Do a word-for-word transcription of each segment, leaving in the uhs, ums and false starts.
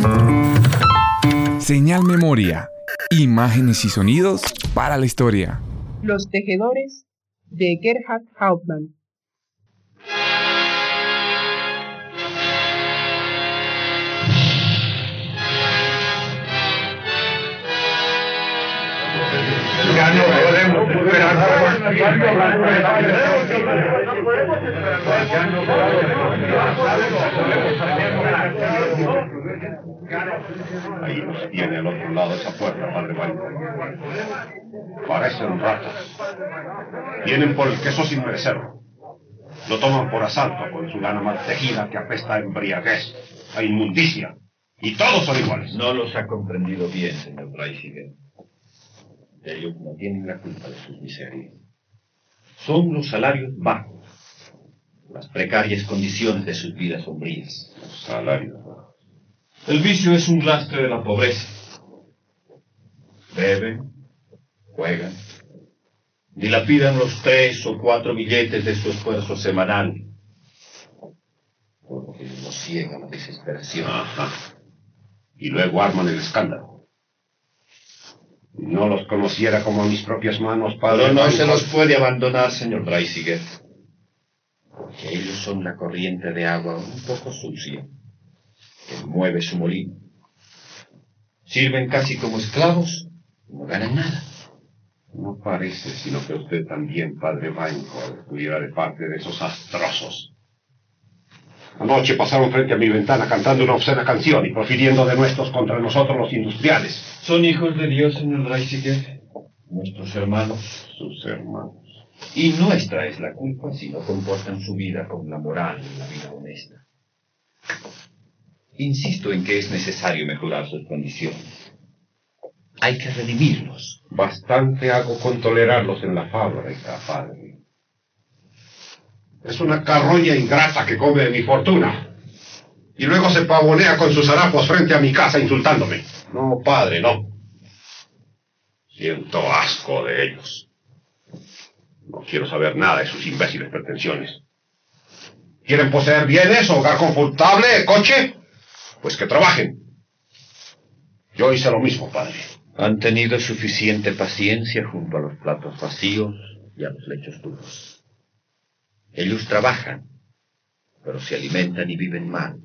Señal Memoria. Imágenes y sonidos para la historia. Los tejedores de Gerhard Hauptmann. Ya no podemos esperar más. Ya no Ahí nos tiene al otro lado esa puerta, padre Baito. Parecen ratas. Vienen por el queso sin merecerlo. Lo toman por asalto con su lana mal tejida que apesta a embriaguez, a inmundicia. Y todos son iguales. No los ha comprendido bien, señor Dreisiger. Ellos no tienen la culpa de sus miserias. Son los salarios bajos, las precarias condiciones de sus vidas sombrías. Los salarios bajos. El vicio es un lastre de la pobreza. Beben, juegan, dilapidan los tres o cuatro billetes de su esfuerzo semanal, por lo que los ciega la desesperación. Ajá. Y luego arman el escándalo. No los conociera como a mis propias manos, padre. Pero no Baito. se los puede abandonar, señor Dreisiger, porque ellos son la corriente de agua un poco sucia que mueve su molino. Sirven casi como esclavos y no ganan nada. No parece, sino que usted también, padre Bainco, estuviera de parte de esos astrosos. Anoche pasaron frente a mi ventana cantando una obscena canción y profiriendo denuestos contra nosotros los industriales. Son hijos de Dios, señor Dreisiger, nuestros hermanos. Sus hermanos. Y nuestra es la culpa si no comportan su vida con la moral y la vida honesta. Insisto en que es necesario mejorar sus condiciones. Hay que redimirlos. Bastante hago con tolerarlos en la fábrica, padre. Es una carroña ingrata que come de mi fortuna. Y luego se pavonea con sus harapos frente a mi casa insultándome. No, padre, no. Siento asco de ellos. No quiero saber nada de sus imbéciles pretensiones. ¿Quieren poseer bienes, hogar confortable, coche? Pues que trabajen. Yo hice lo mismo, padre. Han tenido suficiente paciencia junto a los platos vacíos y a los lechos duros. Ellos trabajan, pero se alimentan y viven mal.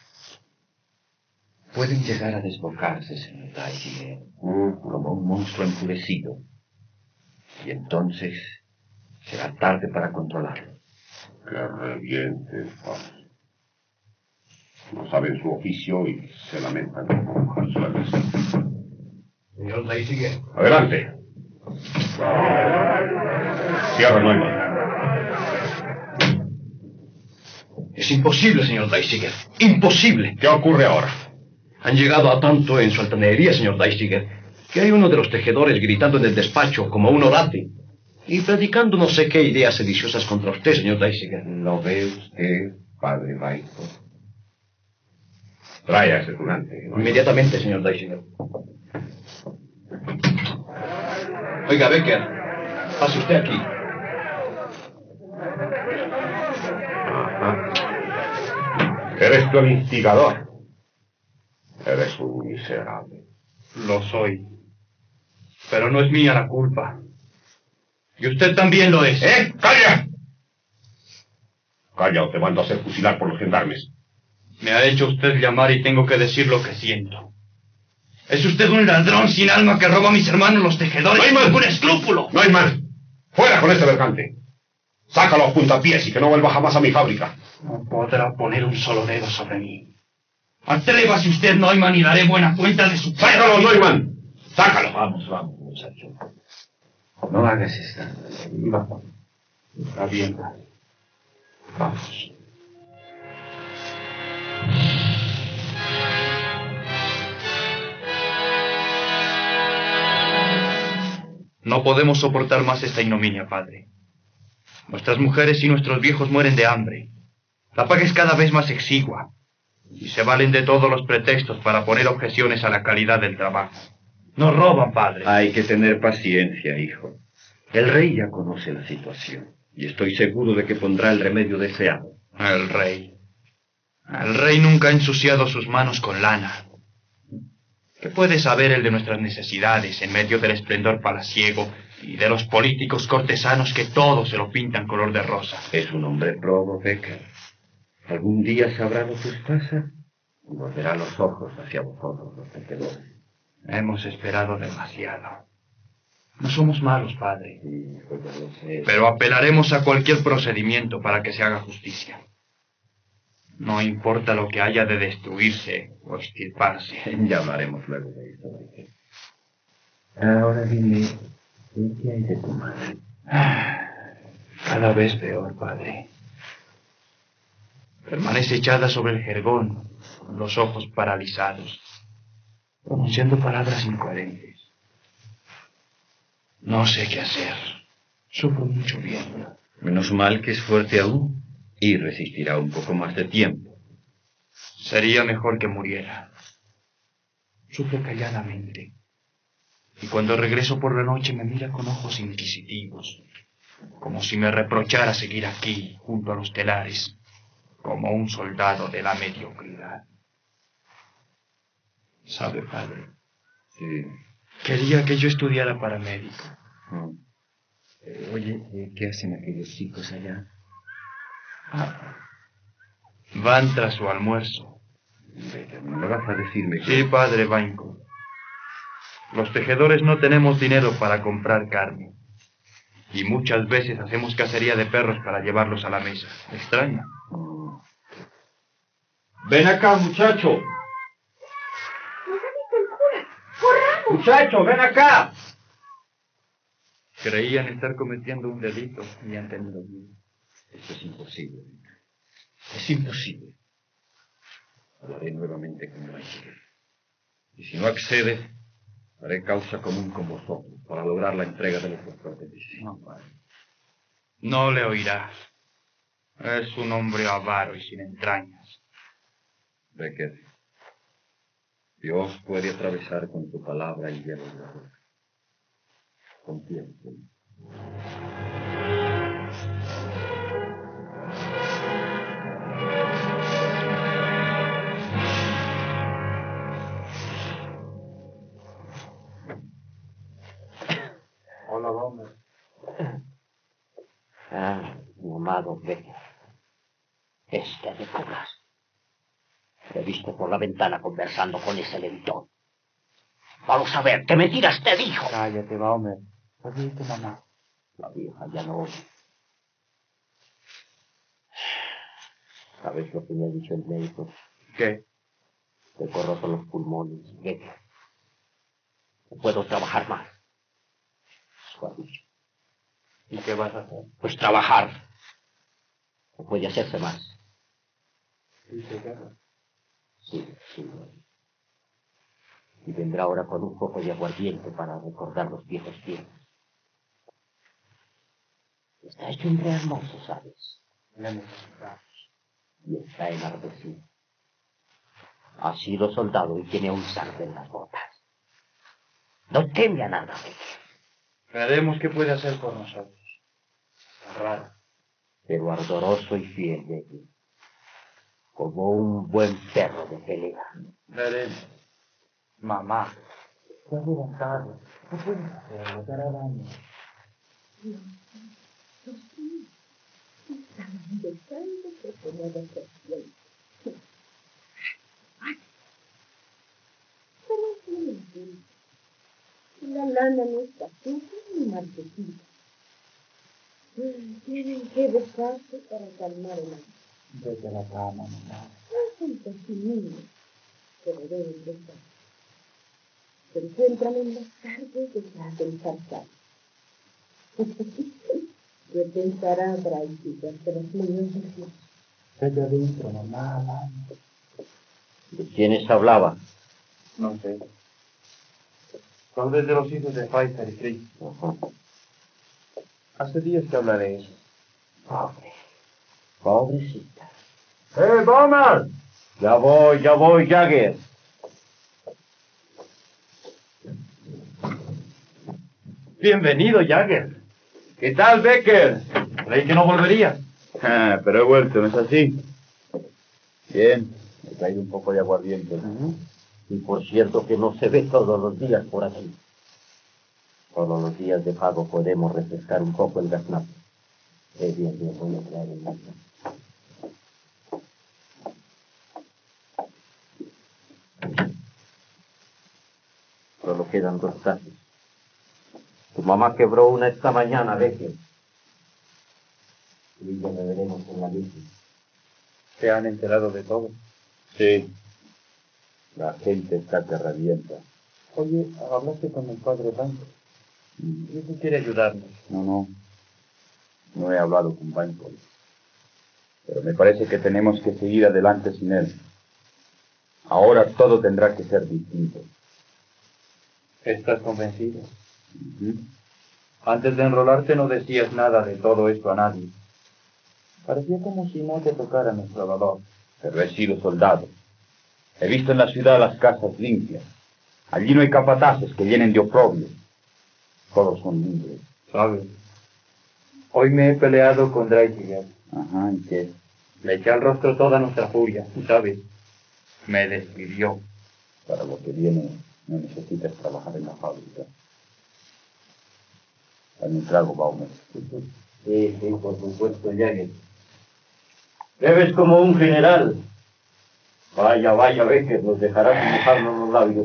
Pueden llegar a desbocarse, señor Dreisiger, como un monstruo enfurecido. Y entonces será tarde para controlarlo. Que revienten, padre. No saben su oficio y se lamentan como sueles. Señor Dreisiger. Adelante. Cierra, Neumann. Es imposible, señor Dreisiger. Imposible. ¿Qué ocurre ahora? Han llegado a tanto en su altanería, señor Dreisiger, que hay uno de los tejedores gritando en el despacho como un orate y predicando no sé qué ideas sediciosas contra usted, señor Dreisiger. ¿Lo ve usted, padre Baito? Trae a ese tunante. ¿No? Inmediatamente, señor Dreisiger. Oiga, Becker, pase usted aquí. Ajá. Eres tú el instigador. Eres un miserable. Lo soy. Pero no es mía la culpa. Y usted también lo es. ¡Eh! ¡Calla! Calla o te mando a hacer fusilar por los gendarmes. Me ha hecho usted llamar y tengo que decir lo que siento. Es usted un ladrón sin alma que roba a mis hermanos los tejedores. ¡No hay más! ¡Un escrúpulo! ¡No hay más! ¡Fuera con este bergante! Sácalo a puntapiés y que no vuelva jamás a mi fábrica. No podrá poner un solo dedo sobre mí. Atrévase usted, Neumann, y daré buena cuenta de su... ¡Sácalo, Neumann! ¡Sácalo! Vamos, vamos, muchacho. No hagas esta. Vamos. Está bien. Vamos. No podemos soportar más esta ignominia, padre. Nuestras mujeres y nuestros viejos mueren de hambre. La paga es cada vez más exigua. Y se valen de todos los pretextos para poner objeciones a la calidad del trabajo. Nos roban, padre. Hay que tener paciencia, hijo. El rey ya conoce la situación. Y estoy seguro de que pondrá el remedio deseado. El rey. El rey nunca ha ensuciado sus manos con lana. ¿Qué puede saber él de nuestras necesidades en medio del esplendor palaciego y de los políticos cortesanos que todos se lo pintan color de rosa? Es un hombre probo, Becker. Algún día sabrá lo que os pasa y volverá los ojos hacia vosotros, los tejedores. Hemos esperado demasiado. No somos malos, padre. Sí, pues ya lo sé. Pero apelaremos a cualquier procedimiento para que se haga justicia. No importa lo que haya de destruirse o extirparse. Ya hablaremos luego de esto, Becker. Ahora dime, ¿qué hay de tu madre? Cada vez peor, padre. Permanece echada sobre el jergón, con los ojos paralizados, pronunciando palabras incoherentes. No sé qué hacer. Sufro mucho viendo. Menos mal que es fuerte aún y resistirá un poco más de tiempo. Sería mejor que muriera. Sufre calladamente. Y cuando regreso por la noche me mira con ojos inquisitivos, como si me reprochara seguir aquí, junto a los telares, como un soldado de la mediocridad. ¿Sabe, padre? Sí. Quería que yo estudiara para médico. Oh. Eh, oye, ¿qué hacen aquellos chicos allá? Ah. Van tras su almuerzo. Becker, ¿no me vas a decirme que...? Sí, padre Vainco. Los tejedores no tenemos dinero para comprar carne. Y muchas veces hacemos cacería de perros para llevarlos a la mesa. ¿Extraña? Oh. Ven acá, muchacho. Muchacho, ven acá. Creían estar cometiendo un delito y han tenido miedo. Esto es imposible. Es imposible. Hablaré nuevamente con Rice. Y si no accede, haré causa común con vosotros para lograr la entrega de nuestros pertenencias. No, padre. No le oirá. Es un hombre avaro y sin entrañas. Becker, Dios puede atravesar con tu palabra el hielo de la roca. Confía en ti. Hola, Gómez. Ah, mi amado Becker. Este de cobras. Te he visto por la ventana conversando con ese levitón. Vamos a ver, ¿qué mentiras te dijo? Cállate, Gómez. Oye, tu mamá. La vieja ya no oye. ¿Sabes lo que me ha dicho el médico? ¿Qué? Te corroto los pulmones, Becker. No puedo trabajar más. Eso ha dicho. ¿Y qué vas a hacer? Pues trabajar. No puede hacerse más. ¿Y te quedas? Sí, sí. Y vendrá ahora con un poco de aguardiente para recordar los viejos tiempos. Está hecho un rey hermoso, ¿sabes? Y está enardecido. Ha sido soldado y tiene un sangre en las botas. No teme a nada, Becker. Veremos qué puede hacer por nosotros. Tan raro. Pero ardoroso y fiel, Becker. Como un buen perro de pelea. Veremos. Mamá. Qué adelantado. No puedes hacerlo, te hará daño. La lana no está sucia ni marchecita. Tienen que besarse para calmar el hambre. Vete a la cama, mamá. No son pequeños, pero deben besar. Se encuentran en las tardes detrás del zarzal. ¿Qué pensará Braisica de los niños de Dios? Vete adentro, mamá, mamá. ¿De quiénes hablaba? No sé. Tal vez de los hijos de Pfizer y Frick. Uh-huh. Hace días que habla de eso. Pobre. Pobrecita. ¡Eh, Bowman! Ya voy, ya voy, Jagger. Bienvenido, Jagger. ¿Qué tal, Becker? Creí que no volvería. Ah, pero he vuelto, ¿no es así? Bien, he traído un poco de aguardiente. Uh-huh. Y por cierto que no se ve todos los días por aquí. Todos los días de pago podemos refrescar un poco el gaznate. Eh, bien, bien, voy a traer el gaznate. Solo quedan dos tazas. Tu mamá quebró una esta mañana, Becker. Y ya me veremos en la misma. ¿Se han enterado de todo? Sí. La gente está que revienta. Oye, hablaste con el padre Banco. Dice que quiere ayudarnos. No, no. No he hablado con Banco. Pero me parece que tenemos que seguir adelante sin él. Ahora todo tendrá que ser distinto. ¿Estás convencido? Uh-huh. Antes de enrolarte no decías nada de todo esto a nadie. Parecía como si no te tocara nuestro valor. Pero he sido soldado. He visto en la ciudad las casas limpias. Allí no hay capataces que vienen de oprobio. Todos son libres. ¿Sabes? Hoy me he peleado con Dreisiger. Ajá, ¿y qué? Le eché al rostro toda nuestra furia, ¿sabes? Me despidió. Para lo que viene, no necesitas trabajar en la fábrica. Dame un trago, Baumer. Sí, sí, por supuesto, Jagger. Bebes como un general. Vaya, vaya, Becker, nos dejarás dibujarnos los labios.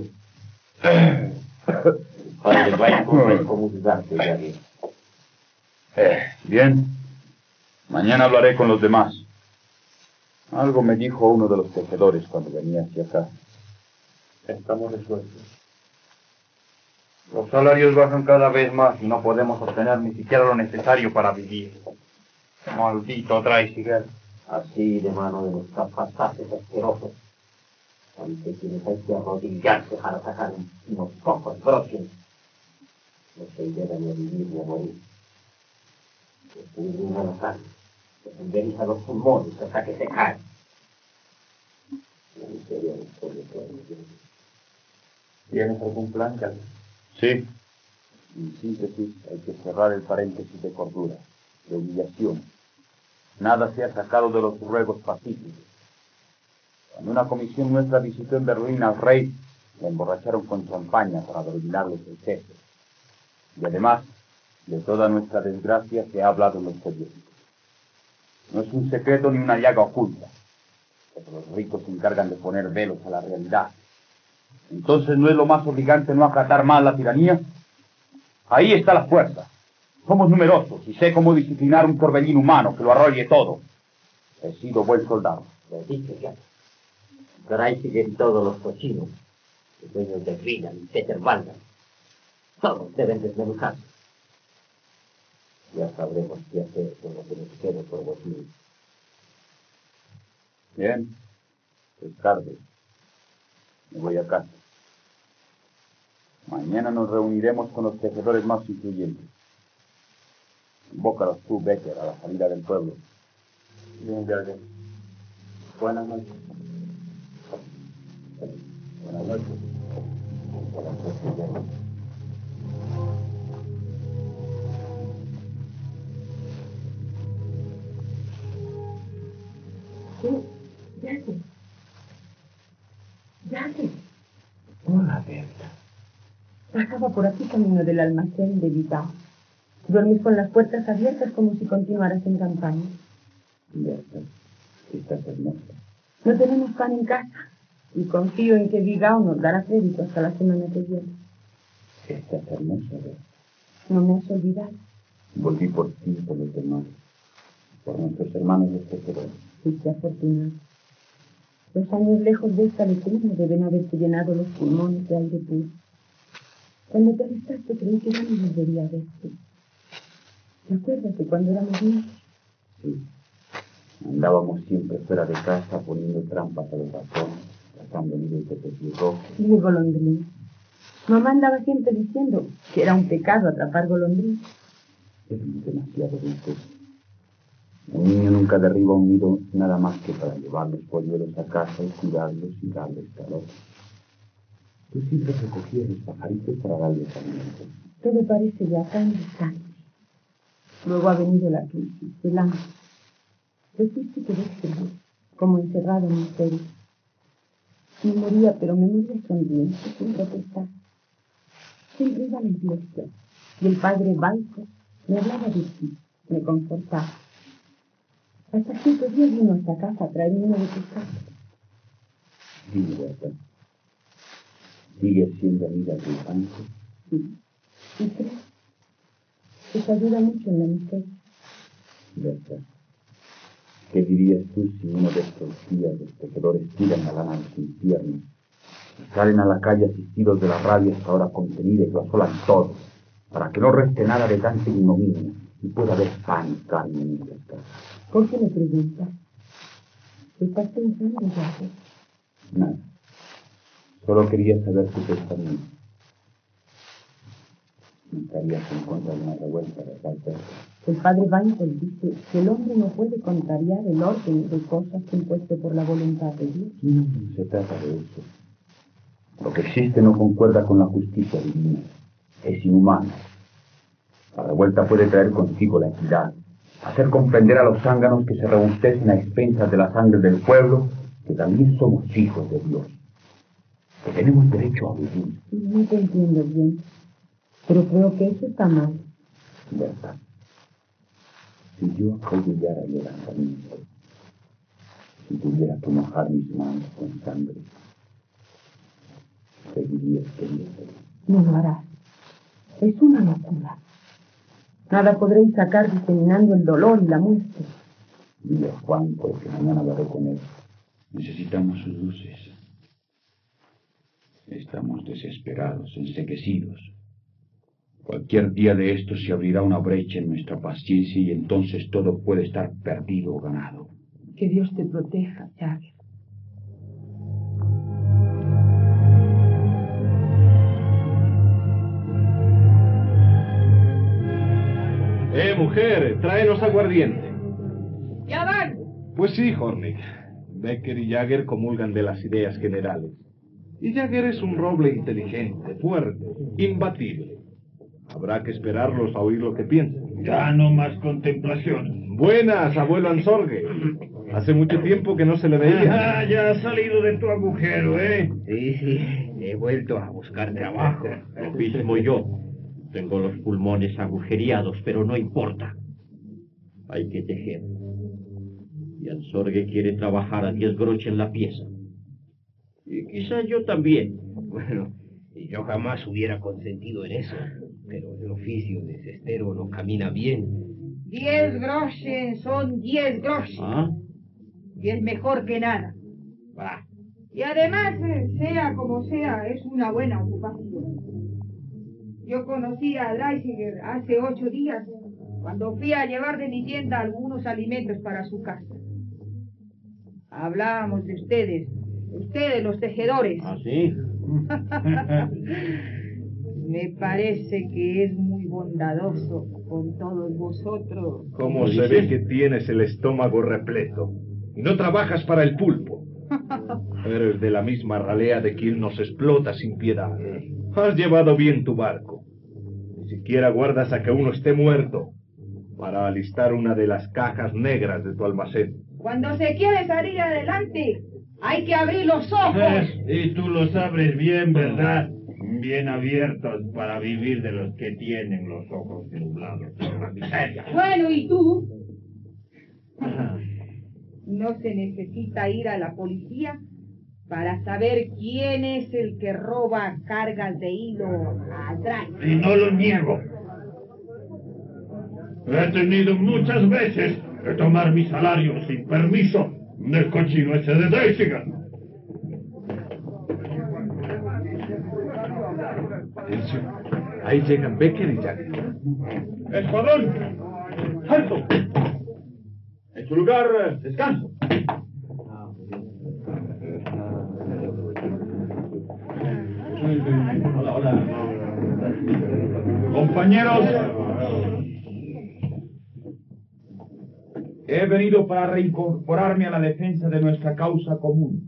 Padre Banco, ven como jugarte, Jagger. Eh, bien. Mañana hablaré con los demás. Algo me dijo uno de los tejedores cuando venía hacia acá. Estamos resueltos. Los salarios bajan cada vez más y no podemos obtener ni siquiera lo necesario para vivir. Maldito Dreisiger. Así de mano de los capataces asquerosos. Ante quienes hay que arrodillarse para sacar unos pocos broches. No se llega ni a vivir ni a morir. Descubrir una carne. Se pulveriza los pulmones hasta que se caen. La miseria de los ¿Tienes algún plan, Jagger? Sí. En síntesis, hay que cerrar el paréntesis de cordura, de humillación. Nada se ha sacado de los ruegos pacíficos. Cuando una comisión nuestra visitó en Berlín al rey, le emborracharon con champaña para dominarles el jefe. Y además, de toda nuestra desgracia se ha hablado en los periódicos. No es un secreto ni una llaga oculta, pero los ricos se encargan de poner velos a la realidad. Entonces, ¿no es lo más obligante no acatar más la tiranía? Ahí está la fuerza. Somos numerosos y sé cómo disciplinar un torbellino humano que lo arrolle todo. He sido buen soldado. Lo he dicho ya. Dreisiger y todos los cochinos, los dueños de Wieland y Peter Walder, todos deben desmenuzarse. Ya sabremos qué hacer con lo que nos quede por vos mismos. Bien, es tarde. Me voy a casa. Mañana nos reuniremos con los tejedores más influyentes. Invócalos tú, Becker, a la salida del pueblo. Bien, Jagger. Buenas noches. Buenas noches. Buenas noches, Jagger. Sí, Jagger. Jagger. Hola, Berta. Pasaba por aquí camino del almacén de Vitao. Duermes con las puertas abiertas como si continuaras en campaña. Berta, estás hermosa. No tenemos pan en casa y confío en que Vigao nos dará crédito hasta la semana que viene. Estás hermosa, Berta. No me has olvidado. Volví por ti y por los demás, por nuestros hermanos los tejedores. Fuiste afortunado. Los años lejos de esta letrina deben haberte llenado los pulmones de aire puro. Cuando te arrestaste creí que ya no volvería a verte. ¿Te acuerdas de cuando éramos niños? Sí. Andábamos siempre fuera de casa poniendo trampas a los ratones, cazando nidos de petirrojo. Y de golondrina. Mamá andaba siempre diciendo que era un pecado atrapar golondrinas. Éramos demasiado dulces. Un niño nunca derriba un nido nada más que para llevar los polluelos a casa y cuidarlos y darles calor. Tú siempre recogías los pajaritos para darles alimento. Todo parece ya tan distante. Luego ha venido la crisis, el hambre. Te fuiste y quedé frío, como encerrado en un celda. Me moría, pero me moría sonriente, sin protestar. Siempre iba a la iglesia, y el padre Balco me hablaba de ti, me confortaba. Hasta cinco días vino a esta casa a traerme uno de tus cartas. Sí, Berta. ¿Sigues siendo amiga del banco? Sí. ¿Y crees? Que te ayuda mucho en la miseria. Berta, ¿qué dirías tú si uno de estos días los tejedores tiran la lana a los infiernos y salen a la calle asistidos de la rabia hasta ahora contenida y lo asolan todo, para que no reste nada de tanta ignominia y pueda haber pan y carne en nuestras casas? ¿Por qué me preguntas? ¿Estás pensando en algo? Nada. Solo quería saber tu pensamiento. No estarías en contra de una revuelta, ¿verdad, Berta? El padre Bankel dice que el hombre no puede contrariar el orden de cosas impuesto por la voluntad de Dios. No, no se trata de eso. Lo que existe no concuerda con la justicia divina. Es inhumano. La revuelta puede traer consigo la equidad, hacer comprender a los zánganos que se robustecen a expensas de la sangre del pueblo que también somos hijos de Dios, que tenemos derecho a vivir. No te entiendo bien, pero creo que eso está mal. ¿Verdad? Si yo acaudillara el levantamiento, si tuviera que mojar mis manos con sangre, seguirías queriéndolo. No lo harás. Es una locura. Nada podréis sacar diseminando el dolor y la muerte. Dile a Juan, porque mañana hablaré con él. Necesitamos sus luces. Estamos desesperados, ensequecidos. Cualquier día de estos se abrirá una brecha en nuestra paciencia y entonces todo puede estar perdido o ganado. Que Dios te proteja, Jagger. Eh, mujer, tráenos aguardiente. ¡Ya van! Pues sí, Hornig. Becker y Jagger comulgan de las ideas generales. Y Jagger es un roble inteligente, fuerte, imbatible. Habrá que esperarlos a oír lo que piensan. Ya no más contemplación. Buenas, abuelo Ansorge. Hace mucho tiempo que no se le veía. Ah, ya has salido de tu agujero, ¿eh? Sí, sí, he vuelto a buscar trabajo. Lo mismo yo. Tengo los pulmones agujereados, pero no importa. Hay que tejer. Y Ansorge quiere trabajar a diez groches en la pieza. Y quizá yo también. Bueno, yo jamás hubiera consentido en eso. Pero el oficio de cestero no camina bien. Diez groches son diez groches. ¿Ah? Y es mejor que nada. Va. Y además, sea como sea, es una buena ocupación. Yo conocí a Dreisiger hace ocho días, cuando fui a llevar de mi tienda algunos alimentos para su casa. Hablábamos de ustedes, ustedes los tejedores. ¿Ah, sí? Me parece que es muy bondadoso con todos vosotros. Como se ve que tienes el estómago repleto y no trabajas para el pulpo. Eres de la misma ralea de quien nos explota sin piedad. Has llevado bien tu barco. Ni siquiera guardas a que uno esté muerto para alistar una de las cajas negras de tu almacén. Cuando se quiere salir adelante, hay que abrir los ojos. Y tú los abres bien, ¿verdad? Bien abiertos para vivir de los que tienen los ojos nublados por la miseria. Bueno, ¿y tú? No se necesita ir a la policía para saber quién es el que roba cargas de hilo atrás. Y no lo niego. He tenido muchas veces que tomar mi salario sin permiso del cochino ese de Dreisiger. Atención. Ahí llegan Becker y Jagger. ¡Escuadrón! ¡Alto! En su lugar, descanso. Hola, hola. Compañeros, he venido para reincorporarme a la defensa de nuestra causa común.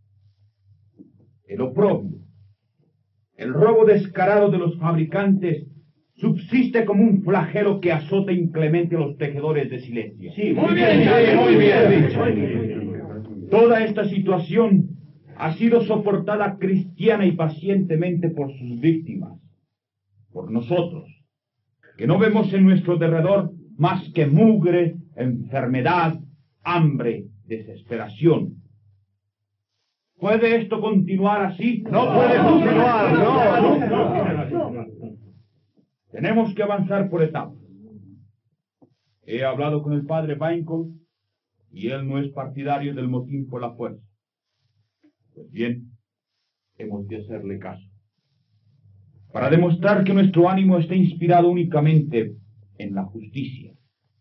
El oprobio, el robo descarado de los fabricantes subsiste como un flagelo que azota inclemente a los tejedores de Silesia. Sí, muy bien, muy bien dicho. Toda esta situación ha sido soportada cristiana y pacientemente por sus víctimas, por nosotros, que no vemos en nuestro derredor más que mugre, enfermedad, hambre, desesperación. ¿Puede esto continuar así? No puede continuar, no, no. Tenemos que avanzar por etapas. He hablado con el padre Vainco y él no es partidario del motín por la fuerza. Pues bien, hemos de hacerle caso. Para demostrar que nuestro ánimo está inspirado únicamente en la justicia.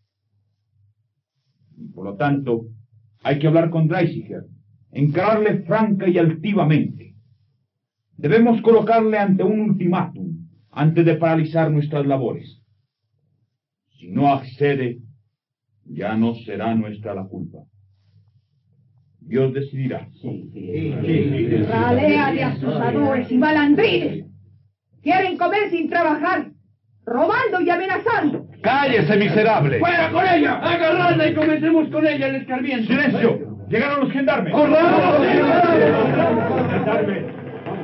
Y por lo tanto, hay que hablar con Dreisiger, encararle franca y altivamente. Debemos colocarle ante un ultimátum antes de paralizar nuestras labores. Si no accede, ya no será nuestra la culpa. Dios decidirá. Sí, sí, sí, sí. Ralea de asusadores y malandrines. Quieren comer sin trabajar, robando y amenazando. ¡Cállese, miserable! ¡Fuera con ella! ¡Agarradla y comencemos con ella el escarmiento! ¡Silencio! ¡Llegaron los gendarmes! ¡Corramos! ¡Gendarmes!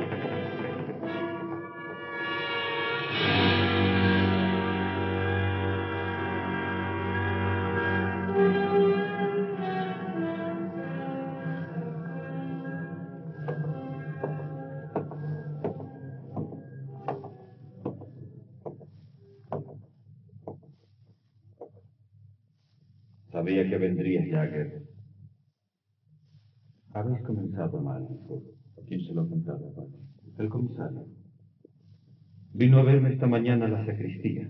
Sabía que vendrías, Jagger. Habéis comenzado mal, hijo. ¿Quién se lo ha contado, padre? El comisario. Vino a verme esta mañana a la sacristía.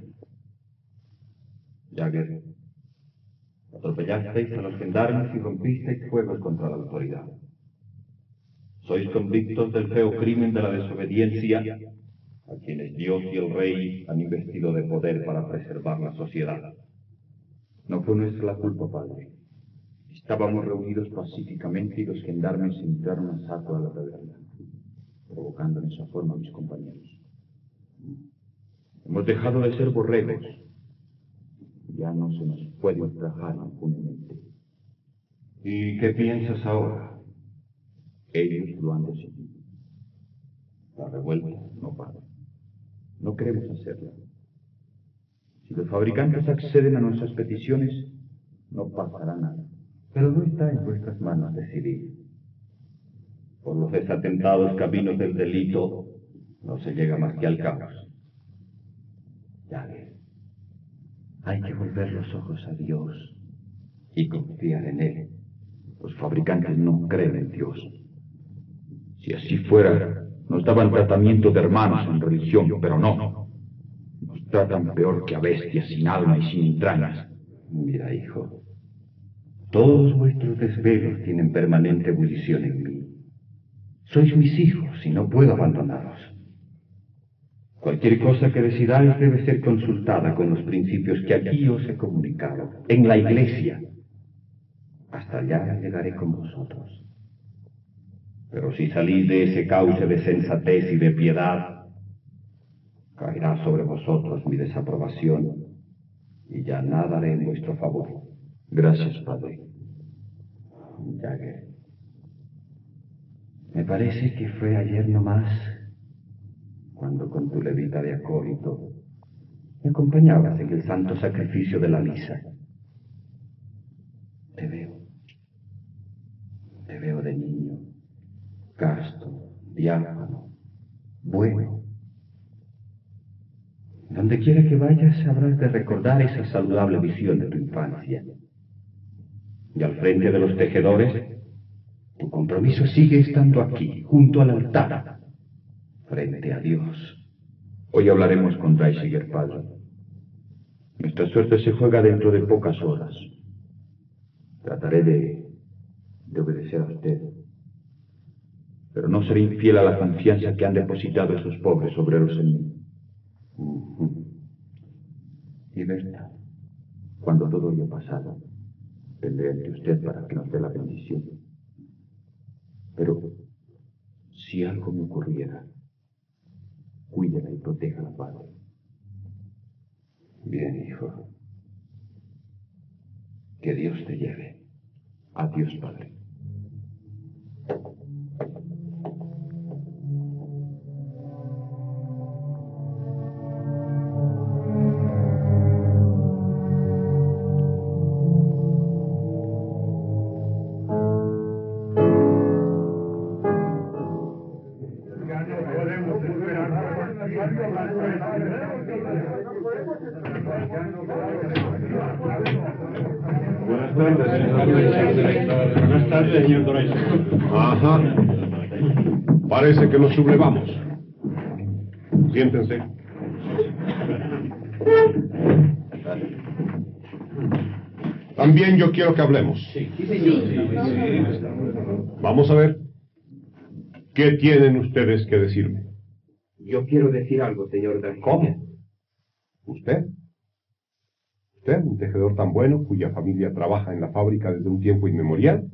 Jagger, atropellasteis a los gendarmes y rompisteis fuegos contra la autoridad. Sois convictos del feo crimen de la desobediencia a quienes Dios y el Rey han investido de poder para preservar la sociedad. No fue nuestra la culpa, padre. Estábamos reunidos pacíficamente y los gendarmes entraron a saco a la taberna, provocando en esa forma a mis compañeros. Hemos dejado de ser borregos. Ya no se nos puede ultrajar impunemente. ¿Y qué piensas ahora? Ellos lo han decidido. La revuelta no para. No queremos hacerla. Si los fabricantes acceden a nuestras peticiones, no pasará nada. Pero no está en vuestras manos decidir. Por los desatentados caminos del delito, no se llega más que al caos. Ya ves, hay que volver los ojos a Dios y confiar en Él. Los fabricantes no creen en Dios. Si así fuera, nos daban tratamiento de hermanos en religión, pero no. Nos tratan peor que a bestias sin alma y sin entrañas. Mira, hijo, todos vuestros desvelos tienen permanente ebullición en mí. Sois mis hijos y no puedo abandonaros. Cualquier cosa que decidáis debe ser consultada con los principios que aquí os he comunicado, en la iglesia. Hasta allá llegaré con vosotros. Pero si salís de ese cauce de sensatez y de piedad, caerá sobre vosotros mi desaprobación y ya nada haré en vuestro favor. Gracias, padre. Jagger, me parece que fue ayer nomás cuando con tu levita de acólito me acompañabas en el santo sacrificio de la misa. Te veo, te veo de niño, casto, diáfano, bueno. Donde quiera que vayas habrás de recordar esa saludable visión de tu infancia. Y al frente de los tejedores, tu compromiso sigue estando aquí, junto al altar, frente a Dios. Hoy hablaremos con Dreisiger, padre. Nuestra suerte se juega dentro de pocas horas. Trataré de, de obedecer a usted. Pero no seré infiel a la confianza que han depositado esos pobres obreros en mí. Uh-huh. Y Berta, cuando todo haya pasado, vendré ante usted para que nos dé la bendición. Pero, si algo me ocurriera, cuídela y protéjala, padre. Bien, hijo. Que Dios te lleve. Adiós, padre. Buenas tardes, señor. Buenas tardes, señor Dreysiger. Ajá. Parece que nos sublevamos. Siéntense. También yo quiero que hablemos. Sí, señor. Vamos a ver. ¿Qué tienen ustedes que decirme? Yo quiero decir algo, señor Dreysiger. ¿Cómo? ¿Usted? ¿Usted, un tejedor tan bueno, cuya familia trabaja en la fábrica desde un tiempo inmemorial?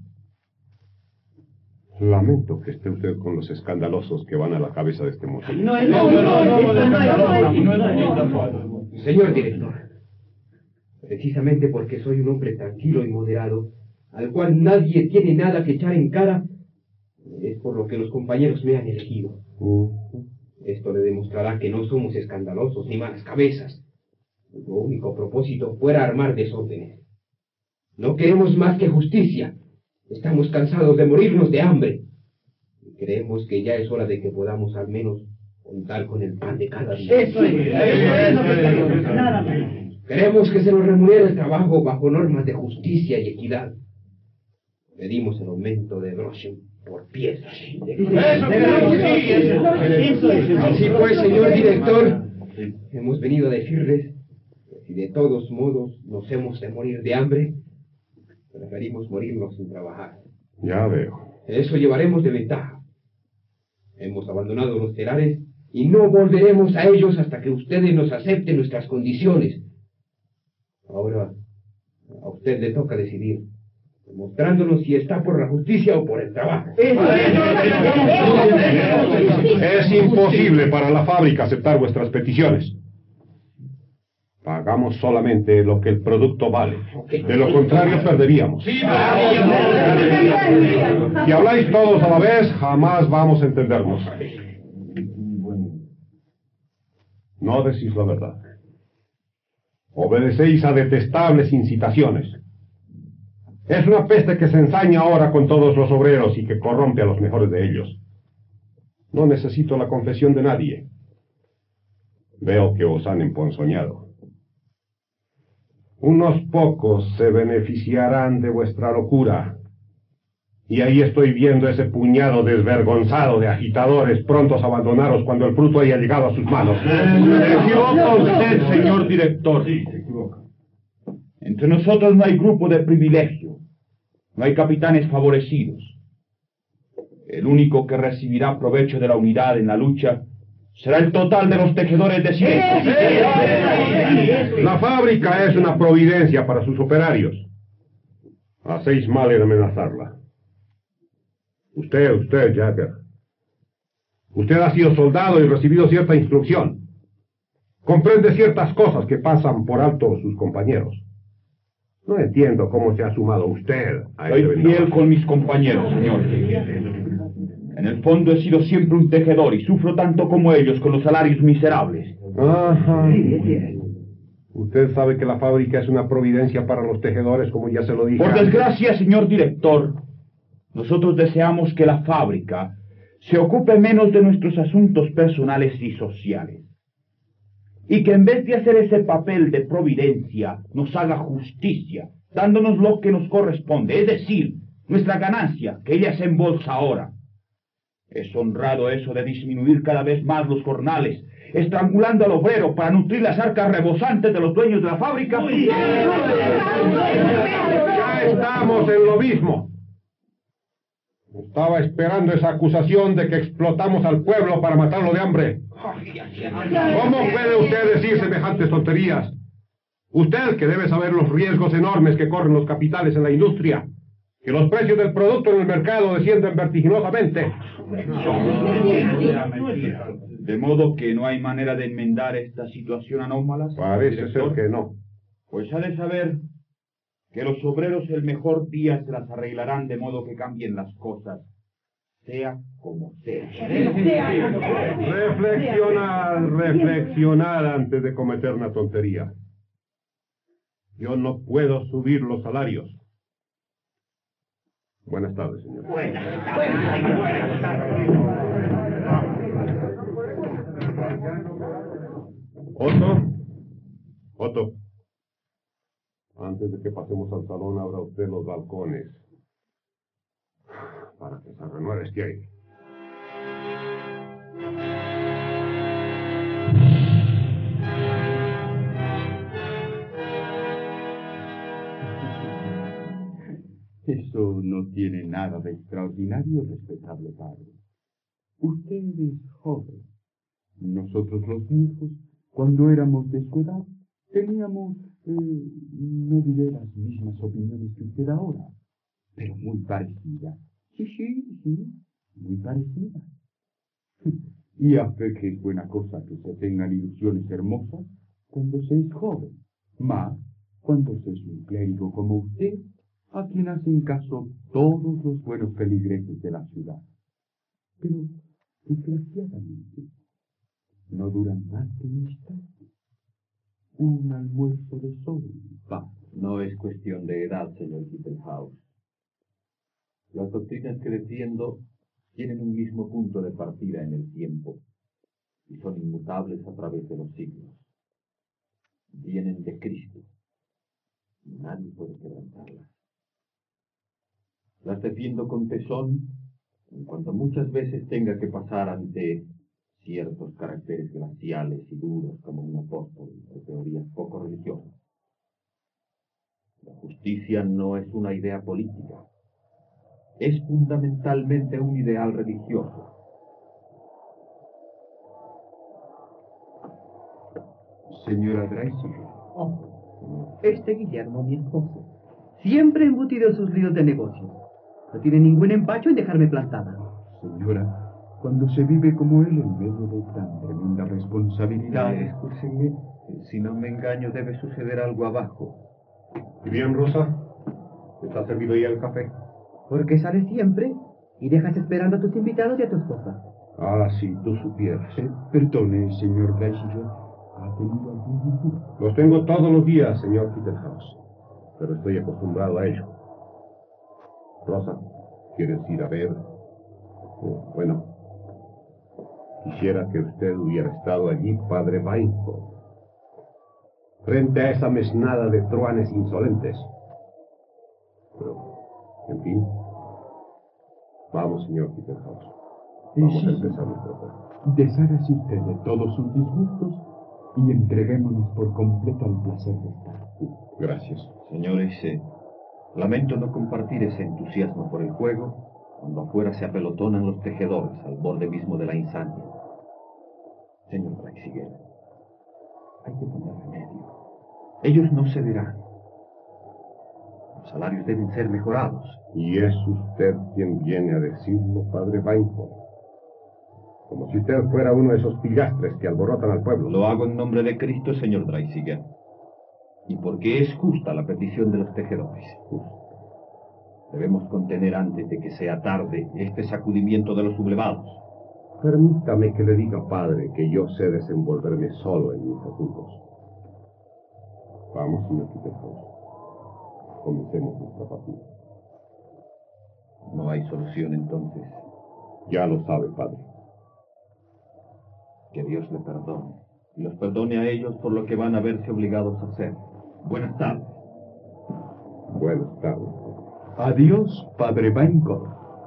Lamento que esté usted con los escandalosos que van a la cabeza de este mozo. No, no, no, no, no, no, señor director, precisamente porque soy un hombre tranquilo y moderado, al cual nadie tiene nada que echar en cara, es por lo que los compañeros me han elegido. Uh-huh. Esto le demostrará que no somos escandalosos ni malas cabezas. Nuestro único propósito fuera armar desórdenes. No queremos más que justicia. Estamos cansados de morirnos de hambre. Y creemos que ya es hora de que podamos al menos contar con el pan de cada día. Eso es. Queremos que se nos remunere el trabajo bajo normas de justicia y equidad. Pedimos el aumento de groschen por pieza. Así pues, señor director, hemos venido a decirles que si de todos modos nos hemos de morir de hambre, preferimos morirnos sin trabajar. Ya veo. Eso llevaremos de ventaja. Hemos abandonado los telares y no volveremos a ellos hasta que ustedes nos acepten nuestras condiciones. Ahora, a usted le toca decidir, demostrándonos si está por la justicia o por el trabajo. Es imposible para la fábrica aceptar vuestras peticiones. Pagamos solamente lo que el producto vale. De lo contrario, perderíamos. Si habláis todos a la vez, jamás vamos a entendernos. No decís la verdad. Obedecéis a detestables incitaciones. Es una peste que se ensaña ahora con todos los obreros y que corrompe a los mejores de ellos. No necesito la confesión de nadie. Veo que os han emponzoñado. Unos pocos se beneficiarán de vuestra locura. Y ahí estoy viendo ese puñado desvergonzado de agitadores prontos a abandonaros cuando el fruto haya llegado a sus manos. Se equivoca usted, señor director. Sí, se equivoca. Entre nosotros no hay grupo de privilegio. No hay capitanes favorecidos. El único que recibirá provecho de la unidad en la lucha será el total de los tejedores de siempre. La fábrica es una providencia para sus operarios. Hacéis mal en amenazarla. Usted, usted, Jagger. Usted ha sido soldado y recibido cierta instrucción. Comprende ciertas cosas que pasan por alto sus compañeros. No entiendo cómo se ha sumado usted a Soy este fiel con mis compañeros, señor. En el fondo he sido siempre un tejedor y sufro tanto como ellos con los salarios miserables. Ajá. Usted sabe que la fábrica es una providencia para los tejedores, como ya se lo dije. Por desgracia, señor director, nosotros deseamos que la fábrica se ocupe menos de nuestros asuntos personales y sociales. Y que en vez de hacer ese papel de providencia, nos haga justicia, dándonos lo que nos corresponde, es decir, nuestra ganancia, que ella se embolsa ahora. Es honrado eso de disminuir cada vez más los jornales, estrangulando al obrero para nutrir las arcas rebosantes de los dueños de la fábrica. Ya estamos en lo mismo. Estaba esperando esa acusación de que explotamos al pueblo para matarlo de hambre. ¿Cómo puede usted decir semejantes tonterías? Usted, que debe saber los riesgos enormes que corren los capitales en la industria, que los precios del producto en el mercado descienden vertiginosamente. De modo que no hay manera de enmendar esta situación anómala. Parece ser que no. Pues ha de saber que los obreros el mejor día se las arreglarán de modo que cambien las cosas, sea como sea. Reflexionar, reflexionar antes de cometer una tontería. Yo no puedo subir los salarios. Buenas tardes, señor. Buenas tardes. Otto, Otto, antes de que pasemos al salón, abra usted los balcones para que se renueve este aire. Eso no tiene nada de extraordinario, respetable padre. Usted es joven. Nosotros los viejos, cuando éramos de su edad, teníamos, eh, no diré las mismas opiniones que usted ahora, pero muy parecidas. Sí, sí, sí, muy parecidas. Y a fe que es buena cosa que se tengan ilusiones hermosas cuando se es joven, más cuando se es un clérigo como usted, a quien hacen caso todos los buenos feligreses de la ciudad. Pero, desgraciadamente, no duran más que un instante. Un almuerzo de sol. Va, no es cuestión de edad, señor Kittelhaus. Las doctrinas que defiendo tienen un mismo punto de partida en el tiempo y son inmutables a través de los siglos. Vienen de Cristo. Nadie puede quebrantarlas. Las defiendo con tesón, en cuanto muchas veces tenga que pasar ante ciertos caracteres glaciales y duros como un apóstol de teorías poco religiosas. La justicia no es una idea política, es fundamentalmente un ideal religioso. Señora Dreisiger. Oh, este Guillermo, mi esposo, siempre embutido en sus líos de negocio. No tiene ningún empacho en dejarme plantada. Señora, cuando se vive como él en medio de tan tremenda responsabilidad... Ya, escúcheme, si no me engaño debe suceder algo abajo. ¿Y bien, Rosa? ¿Está servido ya el café? ¿Por qué sales siempre y dejas esperando a tus invitados y a tu esposa? Ah, si tú supieras. Eh, perdone, señor Dreisiger, ¿ha tenido algún disgusto? Los tengo todos los días, señor Kittelhaus, pero estoy acostumbrado a ello. Rosa, ¿quieres ir a ver? Oh, bueno, quisiera que usted hubiera estado allí, padre Weinhold, frente a esa mesnada de truanes insolentes. Pero, en fin, vamos, señor Kittelhaus. Vamos sí, a empezar nuestro juego. Deshágase usted de todos sus disgustos y entreguémonos por completo al placer de estar. Gracias. Señores, eh, lamento no compartir ese entusiasmo por el juego cuando afuera se apelotonan los tejedores al borde mismo de la insania. Señor Dreisiger, hay que poner remedio. Ellos no cederán. Los salarios deben ser mejorados. ¿Y es usted quien viene a decirlo, padre Weinhold? Como si usted fuera uno de esos pilastres que alborotan al pueblo. Lo hago en nombre de Cristo, señor Dreisiger. Y porque es justa la petición de los tejedores. Debemos contener antes de que sea tarde este sacudimiento de los sublevados. Permítame que le diga, padre, que yo sé desenvolverme solo en mis asuntos. Vamos, señor Kittelhaus. Comencemos nuestra partida. No hay solución entonces. Ya lo sabe, padre. Que Dios le perdone. Y los perdone a ellos por lo que van a verse obligados a hacer. Buenas tardes. Buenas tardes. Adiós, padre Weinhold.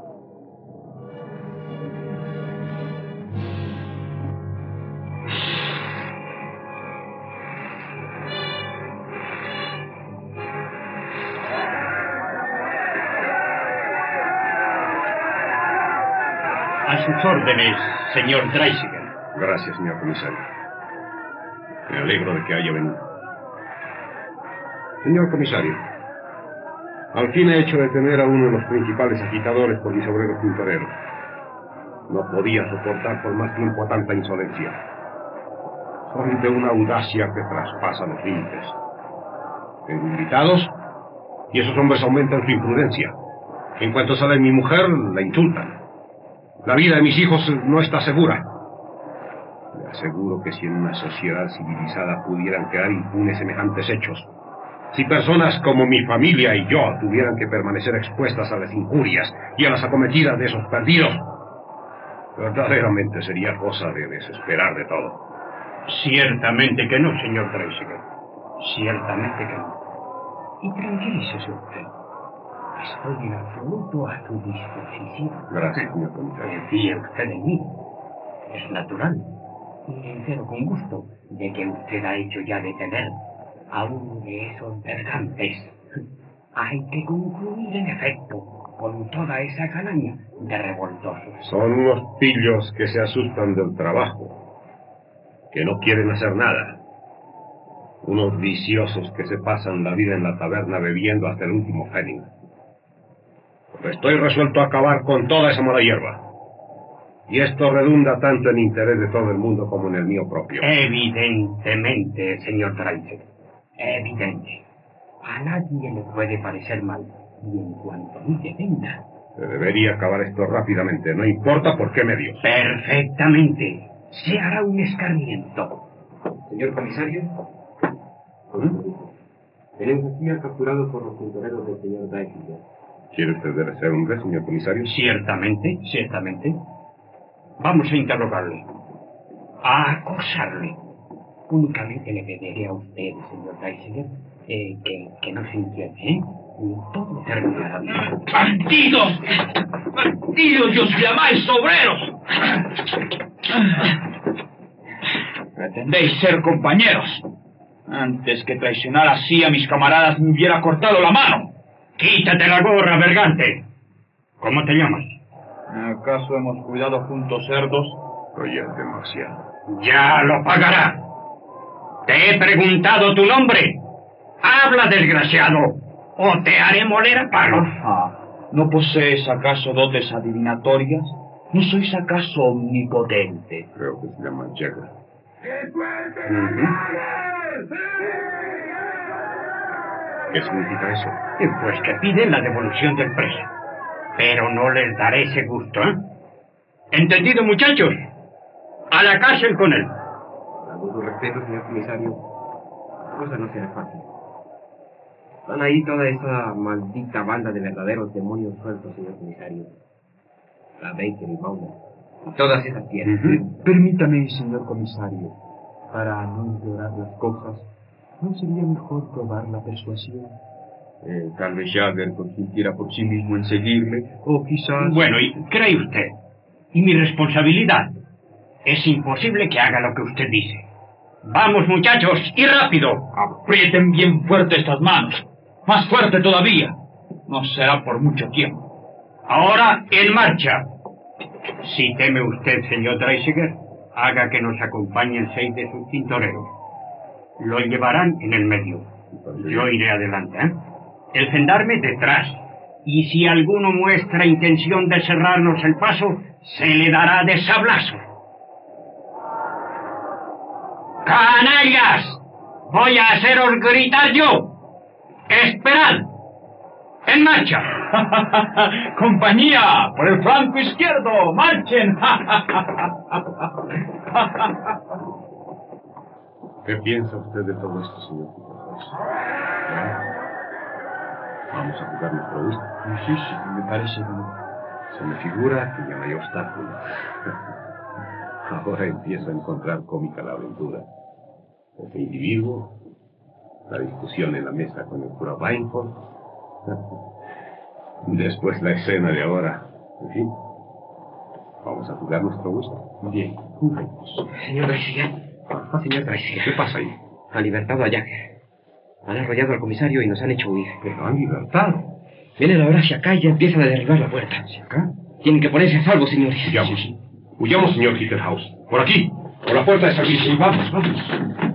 A sus órdenes, señor Dreisiger. Gracias, señor comisario. Me alegro de que haya venido. Señor comisario, al fin he hecho detener a uno de los principales agitadores por mis obreros tintoreros. No podía soportar por más tiempo tanta insolencia. Son de una audacia que traspasa los límites. Tengo invitados y esos hombres aumentan su imprudencia. En cuanto sale mi mujer, la insultan. La vida de mis hijos no está segura. Le aseguro que si en una sociedad civilizada pudieran quedar impunes semejantes hechos, si personas como mi familia y yo tuvieran que permanecer expuestas a las injurias y a las acometidas de esos perdidos, verdaderamente sería cosa de desesperar de todo. Ciertamente que no, señor Dreisiger. Ciertamente que no. Y tranquilícese usted. Estoy en absoluto a su disposición. Gracias, señor comisario. Confíe usted en mí. Es natural. Y me entero con gusto de que usted ha hecho ya detener a uno de esos bergantes. Hay que concluir, en efecto, con toda esa calaña de revoltosos. Son unos pillos que se asustan del trabajo, que no quieren hacer nada. Unos viciosos que se pasan la vida en la taberna bebiendo hasta el último pfennig. Estoy resuelto a acabar con toda esa mala hierba. Y esto redunda tanto en interés de todo el mundo como en el mío propio. Evidentemente, señor Dreisiger. Evidente. A nadie le puede parecer mal. Y en cuanto a mí dependa... Se debería acabar esto rápidamente, no importa por qué medios. Perfectamente. Se hará un escarmiento. Señor comisario, tenemos aquí al capturado por los puntoreros del señor Dreisiger. ¿Quiere usted ver ese hombre, señor comisario? Ciertamente, ciertamente. Vamos a interrogarle. A acosarle. Únicamente le pediré a usted, señor Dreisiger, eh, que, que no se inquiete, ¿eh? Y todo terminará bien. ¡Bandidos! ¡Bandidos! ¡Y os llamáis obreros! Pretendéis ser compañeros. Antes que traicionar así a mis camaradas me hubiera cortado la mano. ¡Quítate la gorra, bergante! ¿Cómo te llamas? ¿Acaso hemos cuidado juntos cerdos? Oye, es demasiado. ¡Ya lo pagará! Te he preguntado tu nombre. ¡Habla, desgraciado! ¡O te haré moler a palos! Ah, ¿no posees acaso dotes adivinatorias? ¿No sois acaso omnipotente? Creo que se llama Jagger. Uh-huh. ¿Qué significa eso? Pues que piden la devolución del preso. Pero no les daré ese gusto, ¿eh? ¿Entendido, muchachos? A la cárcel con él. Con su respeto, señor comisario, la cosa no será fácil. Están ahí toda esa maldita banda de verdaderos demonios sueltos, señor comisario. La Baker y Bowler. Y todas esas tierras. Uh-huh. Permítame, señor comisario, para no empeorar las cosas, ¿no sería mejor probar la persuasión? Eh, tal vez Jagger consintiera por sí mismo en seguirme, o quizás... Bueno, ¿y cree usted? ¿Y mi responsabilidad? Es imposible que haga lo que usted dice. ¡Vamos, muchachos, y rápido! Aprieten bien fuerte estas manos. Más fuerte todavía. No será por mucho tiempo. Ahora, en marcha. Si teme usted, señor Dreisiger, haga que nos acompañen seis de sus tintoreros. Lo llevarán en el medio. Yo iré adelante, ¿eh? El gendarme detrás. Y si alguno muestra intención de cerrarnos el paso, se le dará de sablazo. ¡Canallas! ¡Voy a haceros gritar yo! ¡Esperad! ¡En marcha! ¡Compañía! ¡Por el flanco izquierdo! ¡Marchen! ¿Qué piensa usted de todo esto, señor? Vamos a jugar nuestro gusto. Sí, sí, me parece bien. Se me figura que ya no hay obstáculo. Ahora empiezo a encontrar cómica la aventura. Ese individuo, la discusión en la mesa con el cura Weinford, después la escena de ahora. En fin, vamos a jugar nuestro gusto. Bien, juguemos. Señor Dreisiger, señor Dreisiger. ¿Qué pasa ahí? Han libertado a Jagger. Han arrollado al comisario y nos han hecho huir. Pero han libertado. Vienen ahora hacia acá y ya empiezan a derribar la puerta. ¿Hacia acá? Tienen que ponerse a salvo, señores. Huyamos. Huyamos, señor Hitterhaus. Por aquí. Por la puerta de servicio. Sí, vamos, vamos.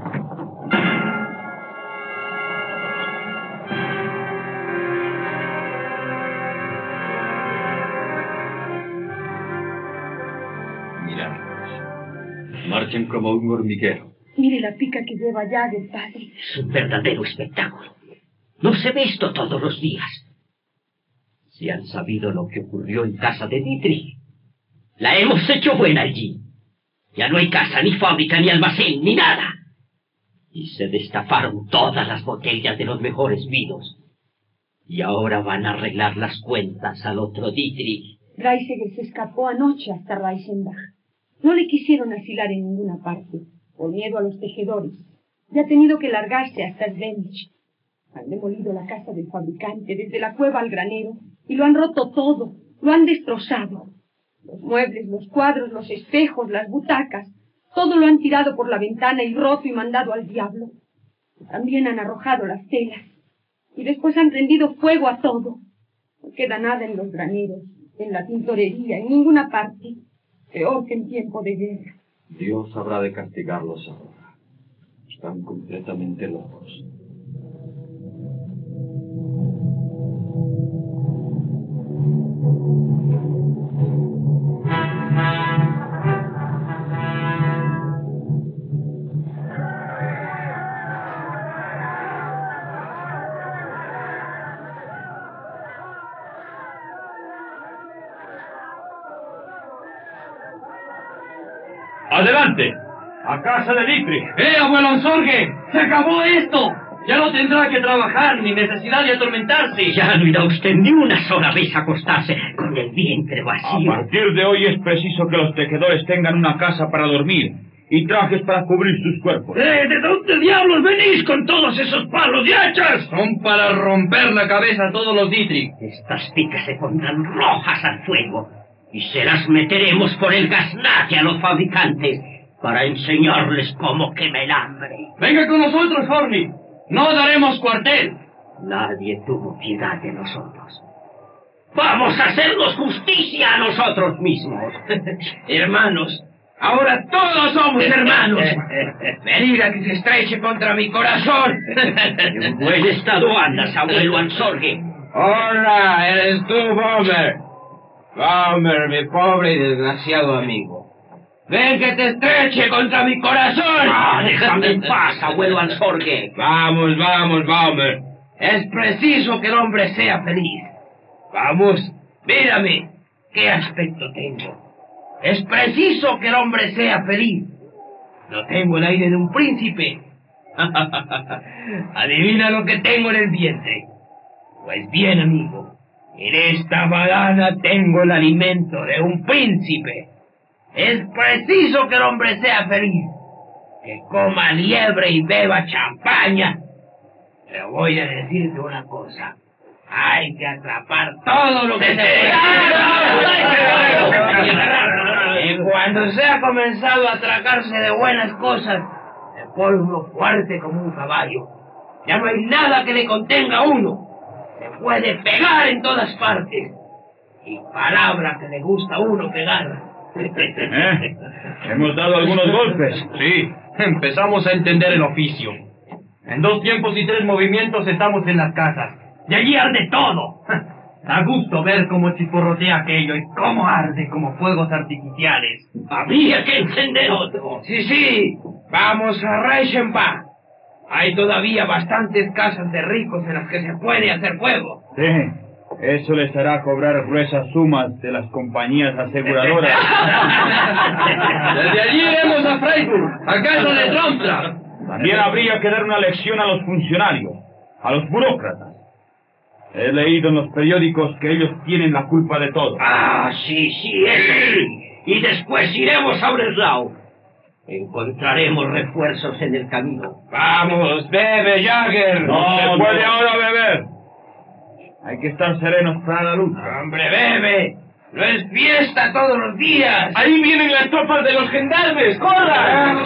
Mirad. Marchen como un hormiguero. Mire la pica que lleva Jagger, padre. Es un verdadero espectáculo. No se ve esto todos los días. Si han sabido lo que ocurrió en casa de Dietrich, la hemos hecho buena allí. Ya no hay casa, ni fábrica, ni almacén, ni nada. Y se destaparon todas las botellas de los mejores vinos. Y ahora van a arreglar las cuentas al otro Dietrich. Dreisiger se escapó anoche hasta Reichenbach. No le quisieron asilar en ninguna parte. por miedo a los tejedores, y ha tenido que largarse hasta Svenich. Han demolido la casa del fabricante, desde la cueva al granero, y lo han roto todo, lo han destrozado. Los muebles, los cuadros, los espejos, las butacas, todo lo han tirado por la ventana y roto y mandado al diablo. También han arrojado las telas, y después han prendido fuego a todo. No queda nada en los graneros, en la tintorería, en ninguna parte, peor que en tiempo de guerra. Dios habrá de castigarlos ahora. Están completamente locos. ¡Adelante! ¡A casa de Dietrich! ¡Eh, abuelo Ansorge! ¡Se acabó esto! Ya no tendrá que trabajar, ni necesidad de atormentarse. Ya no irá usted ni una sola vez a acostarse con el vientre vacío. A partir de hoy es preciso que los tejedores tengan una casa para dormir y trajes para cubrir sus cuerpos. ¡Eh, de dónde diablos venís con todos esos palos y hachas! Son para romper la cabeza a todos los Dietrich. Estas picas se pondrán rojas al fuego y se las meteremos por el gaznate a los fabricantes para enseñarles cómo quema el hambre. ¡Venga con nosotros, Horny! ¡No daremos cuartel! Nadie tuvo piedad de nosotros. ¡Vamos a hacernos justicia a nosotros mismos! Hermanos, ahora todos somos hermanos. Venid a que se estreche contra mi corazón. En buen estado andas, abuelo Ansorge. Hola, eres tú, Baumer. Baumer, mi pobre y desgraciado amigo. ¡Ven que te estreche contra mi corazón! ¡Ah, déjame en paz, abuelo Ansorge! Vamos, vamos, Baumer. Es preciso que el hombre sea feliz. Vamos, mírame. ¿Qué aspecto tengo? Es preciso que el hombre sea feliz. No tengo el aire de un príncipe. Adivina lo que tengo en el vientre. Pues bien, amigo. En esta banana tengo el alimento de un príncipe. Es preciso que el hombre sea feliz, que coma liebre y beba champaña. Pero voy a decirte una cosa. Hay que atrapar todo lo que se puede. Y cuando se ha comenzado a atracarse de buenas cosas, se pone uno fuerte como un caballo. Ya no hay nada que le contenga a uno. Se puede pegar en todas partes. Y palabra que le gusta a uno pegar. ¿Eh? ¿Hemos dado algunos golpes? Sí, empezamos a entender el oficio. En dos tiempos y tres movimientos estamos en las casas. Y allí arde todo. Da gusto ver cómo chisporrotea aquello y cómo arde como fuegos artificiales. Habría que encender otro. Sí, sí. Vamos a Reichenbach. Hay todavía bastantes casas de ricos en las que se puede hacer fuego. Sí. Eso les hará cobrar gruesas sumas de las compañías aseguradoras. Desde allí iremos a Freiburg, a casa de Tromtra. También habría que dar una lección a los funcionarios, a los burócratas. He leído en los periódicos que ellos tienen la culpa de todo. Ah, sí, sí, eso sí. Y después iremos a Breslau. Encontraremos refuerzos en el camino. Vamos, bebe, Jagger. No, no se puede ahora beber. Hay que estar serenos para la lucha. ¡Hombre, bebe! ¡No es fiesta todos los días! ¡Ahí vienen las tropas de los gendarmes! ¡Corran!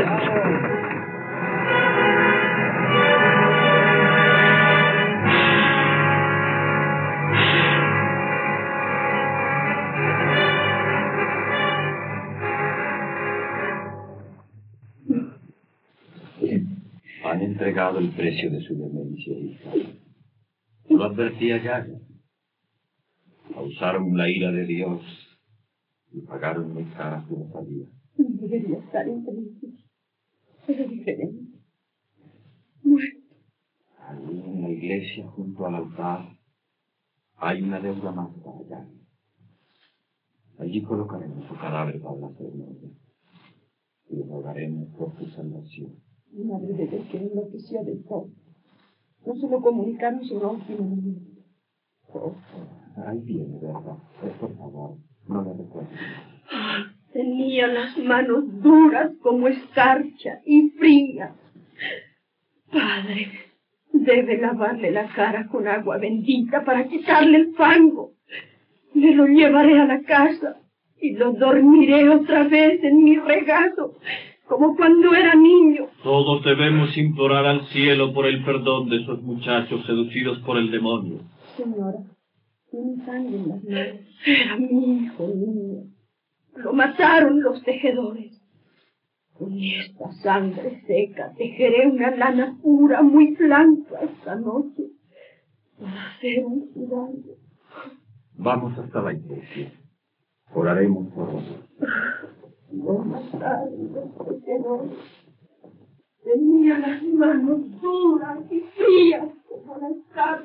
Han entregado el precio de su demencia, hija. Lo advertía ya. Causaron la ira de Dios y pagaron muy cara su osadía. No debería estar entre ellos, pero diferente. Muerto. Allí en la iglesia, junto al altar, hay una deuda más para allá. Allí colocaremos su cadáver para la ceremonia y le rogaremos por su salvación. Mi madre desde que enloqueció del todo. No se lo comunicaron sino al último momento. Oh, ahí viene, ¿verdad? Pues, por favor, no le recuerdes. Tenía las manos duras como escarcha y frías. Padre, debe lavarle la cara con agua bendita para quitarle el fango. Me lo llevaré a la casa y lo dormiré otra vez en mi regazo, como cuando era niño. Todos debemos implorar al cielo por el perdón de esos muchachos seducidos por el demonio. Señora, tiene sangre en las manos. Era mi hijo niño. Lo mataron los tejedores. Con esta sangre seca tejeré una lana pura muy blanca esta noche para hacer un sudario. Vamos hasta la iglesia. Oraremos por vosotros. Lo mataron los tejedores. Tenía las manos duras y frías como la escarcha.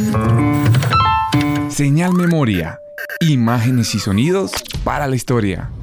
Señal Memoria. Imágenes y sonidos para la historia.